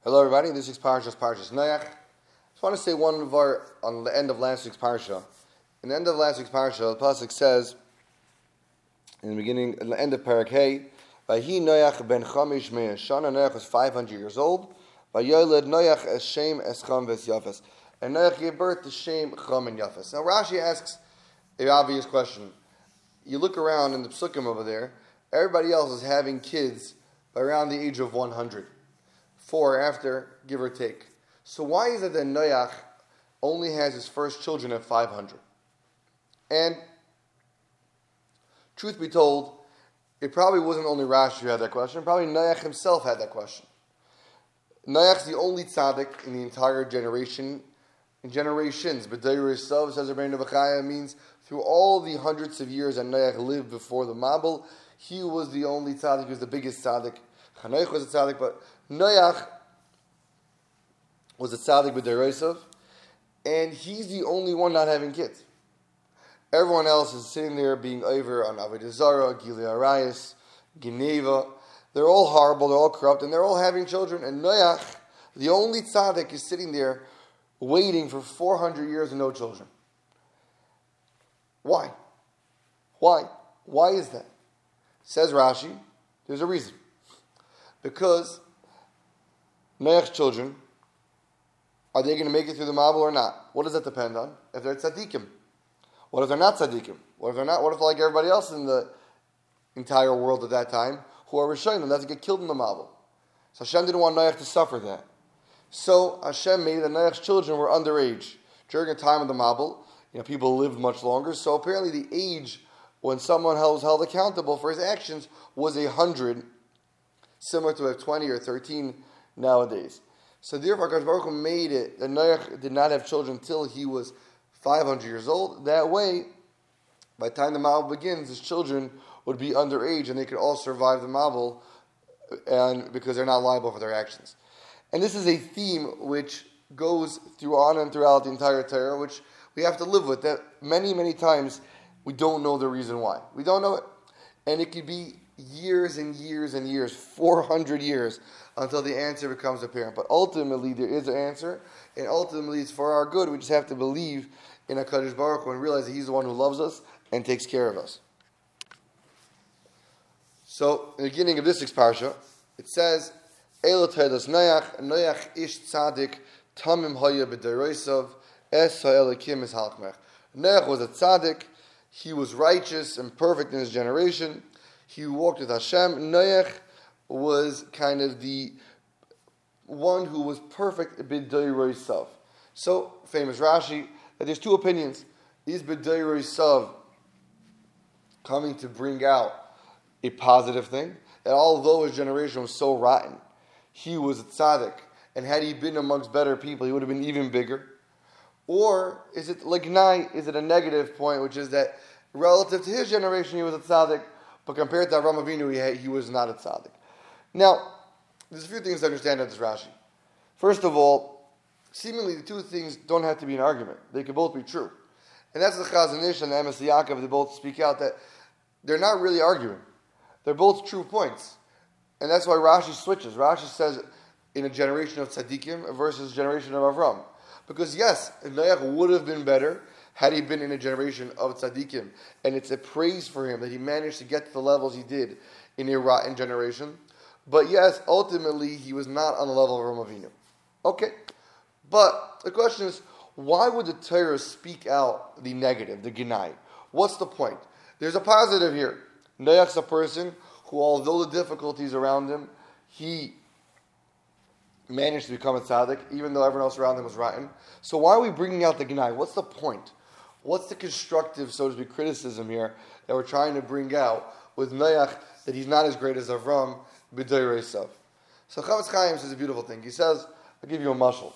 Hello, everybody. This week's parsha is Parshas Noach. I just want to say one of on the end of last week's parsha. In the end of last week's parsha, the pasuk says, in the end of Parak Hey, Vayhi Noach ben Chamish me'ah shana. Noach was 500 years old. Vayoled Noach es Shem es Cham ves Yafes. And Noach gave birth to Shem, Cham, and Yafes. Now Rashi asks an obvious question. You look around in the psukim over there, everybody else is having kids by around the age of 100. 4 after, give or take. So why is it that Noach only has his first children at 500? And truth be told, it probably wasn't only Rashi who had that question. Probably Noach himself had that question. Noach's the only tzaddik in the entire generation, in generations. B'dayr Yisov, says Rabbeinu Bechaya, means through all the hundreds of years that Noach lived before the Mabul, he was the only tzaddik, he was the biggest tzaddik. Chanoich was a tzaddik, but Noach was a tzaddik b'dayr Yisov, and he's the only one not having kids. Everyone else is sitting there being over on Avodah Zarah, Gilui Arayis, Geneva. They're all horrible, they're all corrupt, and they're all having children. And Noach, the only tzaddik, is sitting there waiting for 400 years and no children. Why? Why is that? Says Rashi, there's a reason. Because Noach's children, are they going to make it through the Mabul or not? What does that depend on? If they're tzaddikim. What if they're not tzaddikim? What if they're not? What if, like everybody else in the entire world at that time, who are Rishonim, that to get killed in the Mabul? So Hashem didn't want Noach to suffer that. So Hashem made that Noach's children were underage. During the time of the Mabul, people lived much longer. So apparently the age when someone was held accountable for his actions was 100, similar to 20 or 13 nowadays. So therefore, HaKadosh Baruch Hu made it that Noach did not have children until he was 500 years old. That way, by the time the Mabul begins, his children would be underage and they could all survive the Mabul, and because they're not liable for their actions. And this is a theme which goes on and throughout the entire Torah, which we have to live with. That many, many times we don't know the reason why. We don't know it. And it could be years and years and years, 400 years, until the answer becomes apparent. But ultimately, there is an answer, and ultimately it's for our good. We just have to believe in HaKadosh Baruch Hu and realize that He's the one who loves us and takes care of us. So, in the beginning of this week's parsha, it says, Eilo Teilas Noach ish tzadik tamim haya b'dayr Yisov es ha'elakim es halchmech. Noach was a tzaddik. He was righteous and perfect in his generation. He walked with Hashem. Noach was kind of the one who was perfect b'dayr Yisov. So, famous Rashi, that there's two opinions. Is b'dayr Yisov coming to bring out a positive thing? That although his generation was so rotten, he was a tzaddik, and had he been amongst better people, he would have been even bigger? Or is it lignai? Is it a negative point, which is that relative to his generation, he was a tzaddik, but compared to Avraham Avinu, he was not a tzaddik? Now, there's a few things to understand in this Rashi. First of all, seemingly the two things don't have to be an argument. They could both be true. And that's the Chazon Ish and the Emes Yaakov, they both speak out that they're not really arguing. They're both true points. And that's why Rashi switches. Rashi says in a generation of tzaddikim versus a generation of Avram. Because yes, Noach would have been better had he been in a generation of tzaddikim. And it's a praise for him that he managed to get to the levels he did in a rotten generation. But yes, ultimately he was not on the level of Avraham Avinu. Okay. But the question is, why would the Torah speak out the negative, the Ginai? What's the point? There's a positive here. Noach's a person who, although the difficulties around him, he managed to become a tzaddik, even though everyone else around him was rotten. So why are we bringing out the Gnai? What's the point? What's the constructive, so to speak, criticism here that we're trying to bring out with Noach, that he's not as great as Avram b'dayr Yisov? So Chavetz Chaim says a beautiful thing. He says, I'll give you a mashal.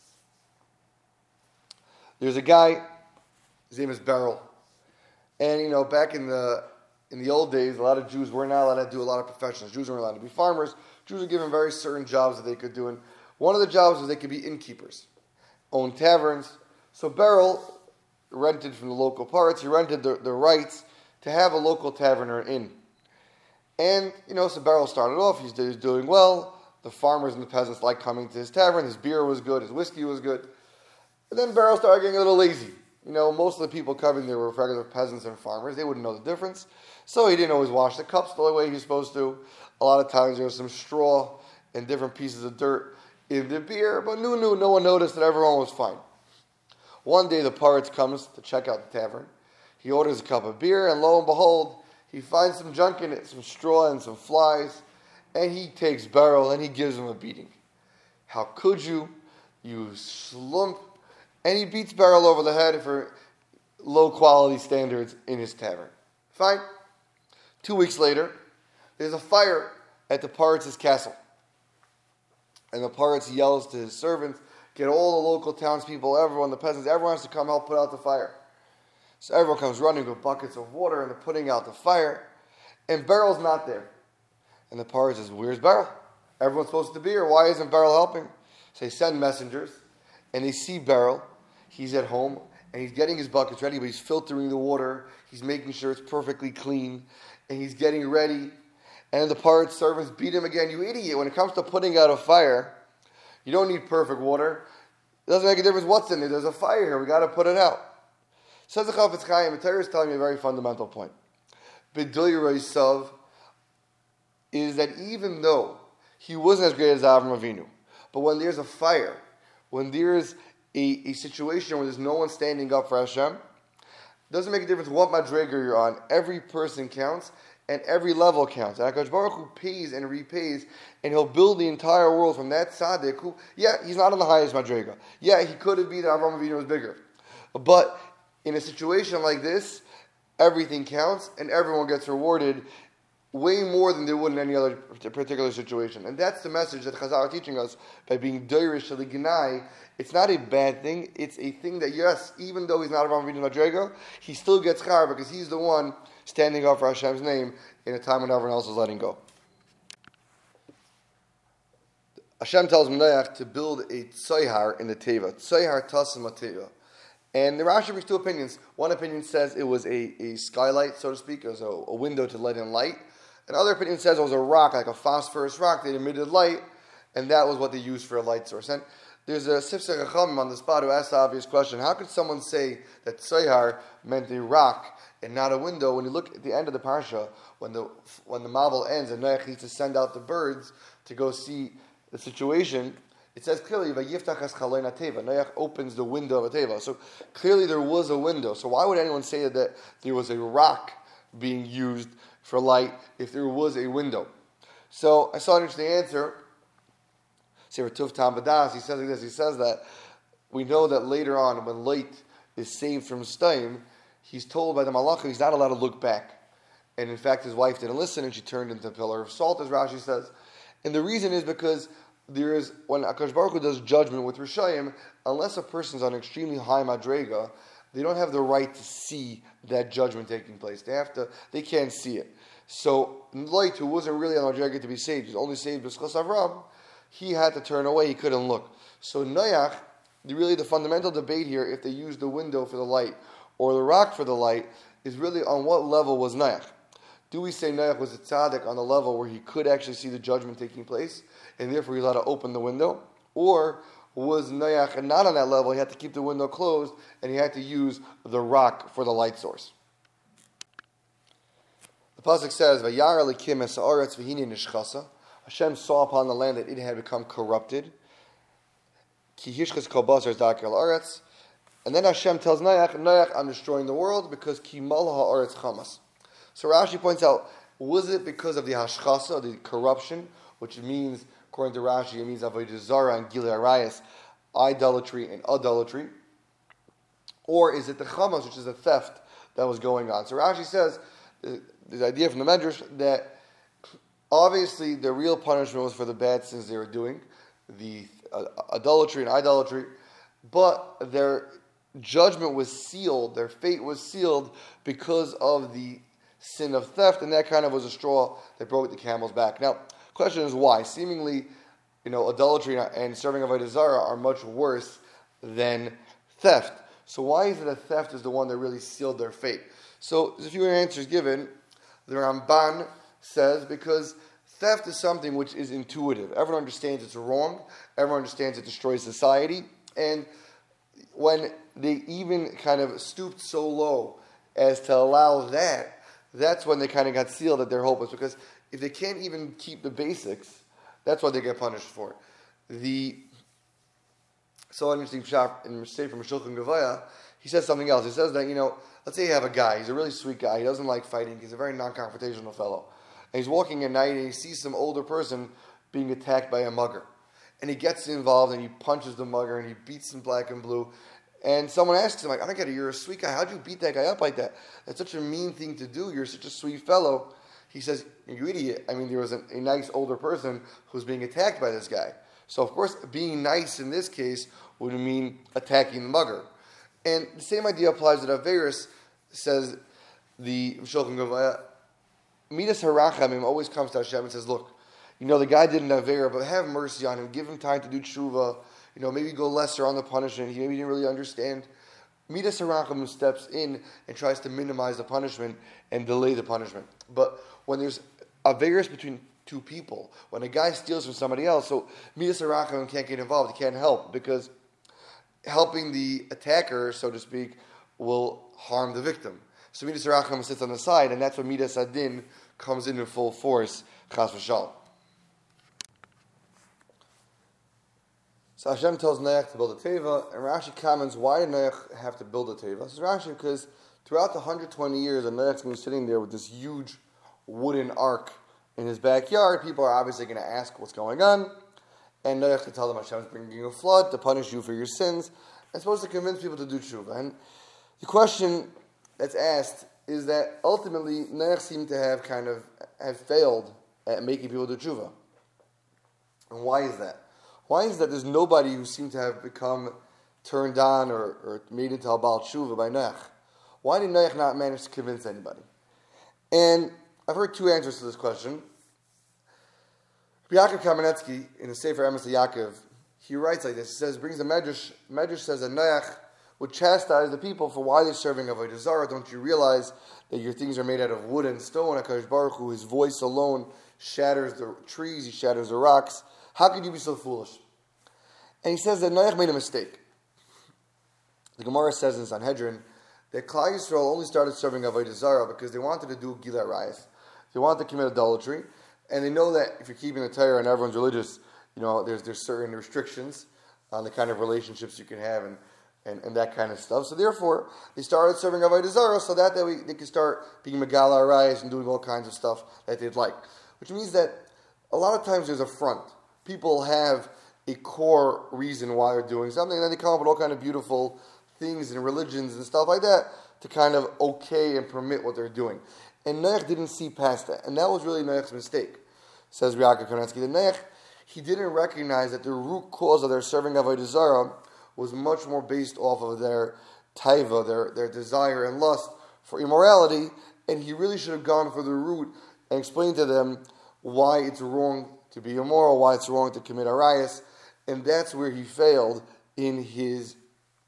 There's a guy, his name is Beryl. And, back in the old days, a lot of Jews were not allowed to do a lot of professions. Jews weren't allowed to be farmers. Jews were given very certain jobs that they could do. And one of the jobs was they could be innkeepers, own taverns. So Beryl rented from the local parts. He rented the rights to have a local tavern or an inn. And, so Beryl started off. He's doing well. The farmers and the peasants liked coming to his tavern. His beer was good. His whiskey was good. And then Beryl started getting a little lazy. Most of the people coming there were regular peasants and farmers. They wouldn't know the difference. So he didn't always wash the cups the way he was supposed to. A lot of times there was some straw and different pieces of dirt in the beer. But no one noticed that everyone was fine. One day the Paritz comes to check out the tavern. He orders a cup of beer, and lo and behold, he finds some junk in it, some straw and some flies. And he takes Beryl and he gives him a beating. How could you? You slump. And he beats Beryl over the head for low quality standards in his tavern. Fine. 2 weeks later, there's a fire at the Paritz's castle. And the Paritz yells to his servants, get all the local townspeople, everyone, the peasants, everyone has to come help put out the fire. So everyone comes running with buckets of water and they're putting out the fire. And Beryl's not there. And the Paritz says, where's Beryl? Everyone's supposed to be here. Why isn't Beryl helping? So they send messengers and they see Beryl. He's at home, and he's getting his buckets ready, but he's filtering the water. He's making sure it's perfectly clean, and he's getting ready. And the Paritz servants beat him again. You idiot. When it comes to putting out a fire, you don't need perfect water. It doesn't make a difference what's in there. There's a fire here. We got to put it out. Says the Chafetz Chaim, the Torah is telling me a very fundamental point. B'doi Reisav is that even though he wasn't as great as Avram Avinu, but when there's a fire, when there's a situation where there's no one standing up for Hashem, it doesn't make a difference what madriga you're on. Every person counts, and every level counts. And HaKadosh Baruch Hu pays and repays, and He'll build the entire world from that tzaddik who, he's not on the highest madriga. He could have been that Avram Avinu was bigger. But in a situation like this, everything counts, and everyone gets rewarded way more than they would in any other particular situation. And that's the message that Chazal are teaching us by being doirish to the Gnai. It's not a bad thing. It's a thing that, yes, even though he's not Avram Avinu Madrega, he still gets char because he's the one standing up for Hashem's name in a time when everyone else is letting go. Hashem tells Noach to build a tzoyhar in the Teva. Tzoyhar tasim Teva. And the Rashi brings two opinions. One opinion says it was a skylight, so to speak. It was a window to let in light. Another opinion says it was a rock, like a phosphorus rock that emitted light, and that was what they used for a light source. And there's a Sifsei Chachamim on the spot who asked the obvious question: how could someone say that Tzoyhar meant a rock and not a window? When you look at the end of the parsha, when the Mabul ends and Noach needs to send out the birds to go see the situation, it says clearly, "Vayiftach es chaloin hateva." Noach opens the window of a teva. So clearly there was a window. So why would anyone say that there was a rock being used for light if there was a window? So I saw an interesting answer. Sefer Tuv Tam B'das, he says like this. He says that we know that later on, when Lot is saved from Stain, he's told by the Malachim he's not allowed to look back. And in fact, his wife didn't listen, and she turned into a pillar of salt, as Rashi says. And the reason is because there is, when HaKadosh Baruch Hu does judgment with Rishayim, unless a person's on extremely high madrega, they don't have the right to see that judgment taking place. They can't see it. So Lot, who wasn't really on madrega to be saved, he's only saved b'schos Avram, he had to turn away, he couldn't look. So Noach, really the fundamental debate here, if they used the window for the light or the rock for the light, is really on what level was Noach. Do we say Noach was a tzaddik on the level where he could actually see the judgment taking place, and therefore he allowed to open the window? Or was Noach not on that level, he had to keep the window closed, and he had to use the rock for the light source? The pasuk says, "Vayara lekim es haaretz v'hine nishchasa." Hashem saw upon the land that it had become corrupted. Ki hishchas kol basar zak el haaretz. And then Hashem tells Noach, I'm destroying the world because ki mal haaretz chamas. So Rashi points out, was it because of the hashchasa, the corruption, which means, according to Rashi, it means avodah zara and gilui arayos, idolatry and adultery, or is it the chamas, which is the theft that was going on? So Rashi says, the idea from the Medrash that obviously the real punishment was for the bad sins they were doing, the adultery and idolatry, but their judgment was sealed, their fate was sealed because of the sin of theft, and that kind of was a straw that broke the camel's back. Now, the question is why? Seemingly, adultery and serving avodah zarah are much worse than theft. So why is it that theft is the one that really sealed their fate? So there's a few answers given. The Ramban says because theft is something which is intuitive. Everyone understands it's wrong. Everyone understands it destroys society. And when they even kind of stooped so low as to allow that, that's when they kind of got sealed that they're hopeless. Because if they can't even keep the basics, that's what they get punished for. So interesting shot in Sefer Shulchan Gavaya, he says something else. He says that, let's say you have a guy, he's a really sweet guy, he doesn't like fighting, he's a very non-confrontational fellow. And he's walking at night and he sees some older person being attacked by a mugger. And he gets involved and he punches the mugger and he beats him black and blue. And someone asks him, I don't get it, you're a sweet guy, how'd you beat that guy up like that? That's such a mean thing to do, you're such a sweet fellow. He says, you idiot. There was a nice older person who's being attacked by this guy. So, of course, being nice in this case would mean attacking the mugger. And the same idea applies to Averis, says the Shulchan Gavaya. Midas Harachamim always comes to Hashem and says, look, the guy did an Avera, but have mercy on him, give him time to do tshuva, maybe go lesser on the punishment, he maybe didn't really understand. Midas Harachamim steps in and tries to minimize the punishment and delay the punishment. But when there's Averis between two people, when a guy steals from somebody else, so Midas Harachamim can't get involved, he can't help, because helping the attacker, so to speak, will harm the victim. So Midas Harachamim sits on the side, and that's when Midas Adin comes in full force, Chas v'shalom. So Hashem tells Noach to build a teva, and Rashi comments, why did Noach have to build a teva? Says Rashi, because throughout the 120 years that Noach's been sitting there with this huge wooden ark in his backyard, people are obviously going to ask what's going on, and Noach to tell them Hashem's bringing a flood to punish you for your sins, and supposed to convince people to do tshuva. And the question that's asked is that ultimately Noach seemed to have failed at making people do tshuva. And why is that? Why is that there's nobody who seemed to have become turned on or made into a Baal Tshuva by Noach? Why did Noach not manage to convince anybody? And I've heard two answers to this question. Yaakov Kamenetsky, in the Sefer Emes Yaakov, he writes like this. He says, brings the Medrash. Medrash says that Noach would chastise the people for why they're serving Avodah Zarah. Don't you realize that your things are made out of wood and stone? HaKadosh Baruch Hu, his voice alone shatters the trees, he shatters the rocks. How could you be so foolish? And he says that Noach made a mistake. The Gemara says in Sanhedrin that Klal Yisrael only started serving Avodah Zarah because they wanted to do Gilui Arayos. They wanted to commit adultery. And they know that if you're keeping the Torah and everyone's religious, there's certain restrictions on the kind of relationships you can have and that kind of stuff. So therefore, they started serving Avodah Zarah so that they could start being Megala Arayos and doing all kinds of stuff that they'd like. Which means that a lot of times there's a front. People have a core reason why they're doing something, and then they come up with all kind of beautiful things and religions and stuff like that to kind of okay and permit what they're doing. And Noach didn't see past that, and that was really Noach's mistake, says Yaakov Kamenetsky. The Noach, he didn't recognize that the root cause of their serving Avodah Zarah was much more based off of their taiva, their desire and lust for immorality, and he really should have gone for the root and explained to them why it's wrong to be immoral, why it's wrong to commit arayos, and that's where he failed in his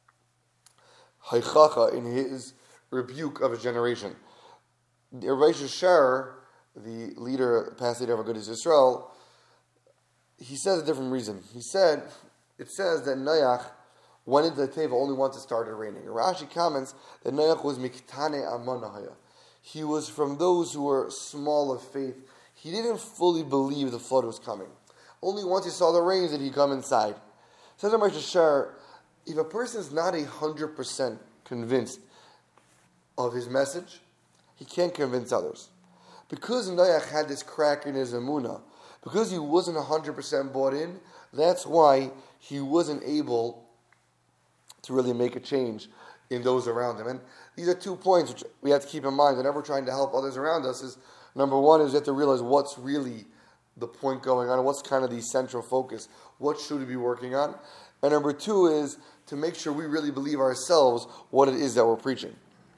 haichacha, in his rebuke of his generation. The Reish Shar, the past leader of Agudas Yisrael, he says a different reason. It says that Noach went into the teva only once it started raining. Rashi comments that Noach was miktane amonahaya. He was from those who were small of faith. He didn't fully believe the flood was coming. Only once he saw the rains did he come inside. Says the Reish Shar, if a person is not 100% convinced of his message, he can't convince others. Because Noach had this crack in his emunah, because he wasn't 100% bought in, that's why he wasn't able to really make a change in those around him. And these are 2 points which we have to keep in mind whenever we're trying to help others around us. Is number one is you have to realize what's really the point going on, what's kind of the central focus, what should we be working on? And number two is to make sure we really believe ourselves what it is that we're preaching.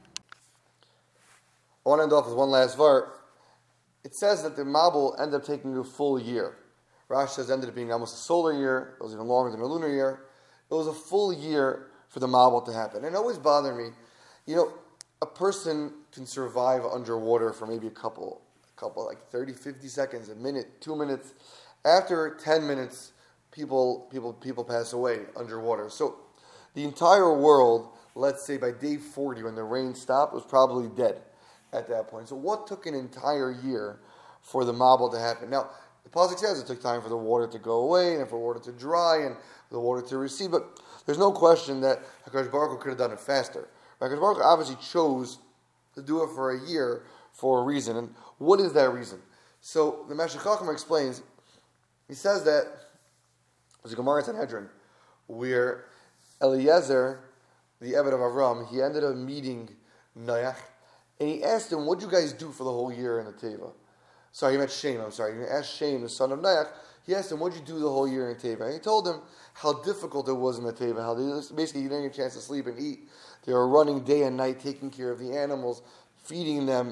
I want to end off with one last verse. It says that the Mabul ended up taking a full year. Rashi says it ended up being almost a solar year. It was even longer than a lunar year. It was a full year for the Mabul to happen. And it always bothered me. A person can survive underwater for maybe a couple couple, like 30, 50 seconds, a minute, 2 minutes. After 10 minutes, people pass away underwater. So the entire world, let's say by day 40, when the rain stopped, was probably dead at that point. So what took an entire year for the Mabul to happen? Now, the Pasuk says it took time for the water to go away and for water to dry and the water to recede, but there's no question that HaKadosh Baruch Hu could have done it faster. HaKadosh Baruch Hu obviously chose to do it for a year for a reason. And what is that reason? So the Meshech Chochmah explains, he says that, there's a Gemara in Sanhedrin, where Eliezer, the Eved of Avram, he ended up meeting Noach, and he asked him, what did you guys do for the whole year in the Teva? Sorry, he met Shem, I'm sorry. He asked Shem, the son of Noach, he asked him, what did you do the whole year in the Teva? And he told him how difficult it was in the Teva, how basically you didn't get a chance to sleep and eat. They were running day and night, taking care of the animals, feeding them,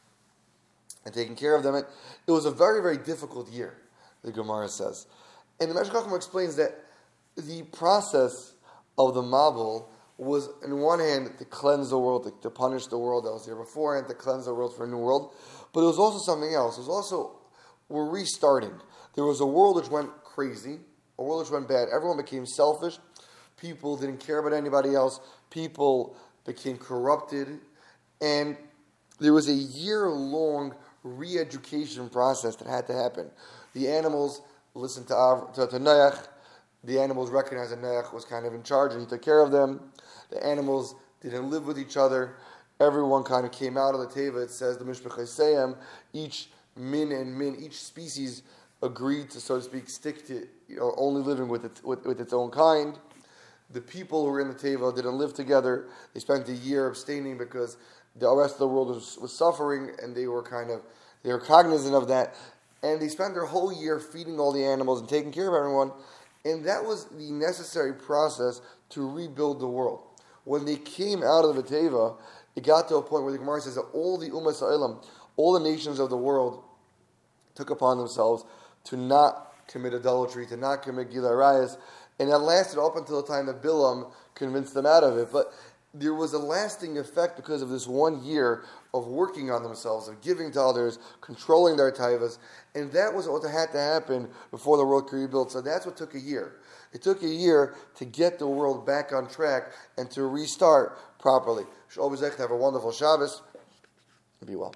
and taking care of them. And it was a very, very difficult year, the Gemara says. And the Meshech Chochmah explains that the process of the Mabul was, on one hand, to cleanse the world, to punish the world that was there before, and to cleanse the world for a new world. But it was also something else. It was also, we're restarting. There was a world which went crazy, a world which went bad. Everyone became selfish. People didn't care about anybody else. People became corrupted. And there was a year-long re-education process that had to happen. The animals listened to Noach. The animals recognized that Noach was kind of in charge and he took care of them. The animals didn't live with each other. Everyone kind of came out of the Teva. It says, the Mishpachei Seyam, each min and min, each species agreed to, so to speak, stick to only living with its own kind. The people who were in the Teva didn't live together. They spent a year abstaining because the rest of the world was suffering, and they were cognizant of that. And they spent their whole year feeding all the animals and taking care of everyone. And that was the necessary process to rebuild the world. When they came out of the Teva, it got to a point where the Gemara says that all the Ummas Ha'olam, all the nations of the world, took upon themselves to not commit adultery, to not commit Gilui Arayos, and that lasted up until the time that Bilam convinced them out of it. But there was a lasting effect because of this 1 year of working on themselves, of giving to others, controlling their taivas, and that was what had to happen before the world could rebuild. So that's what took a year. It took a year to get the world back on track and to restart properly. Have a wonderful Shabbos. Be well.